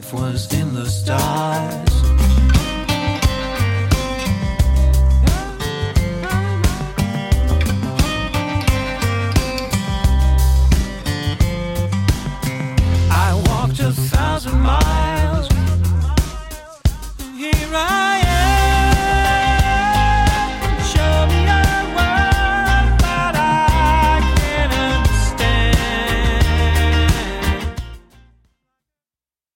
life was in the stars. I walked 1,000 miles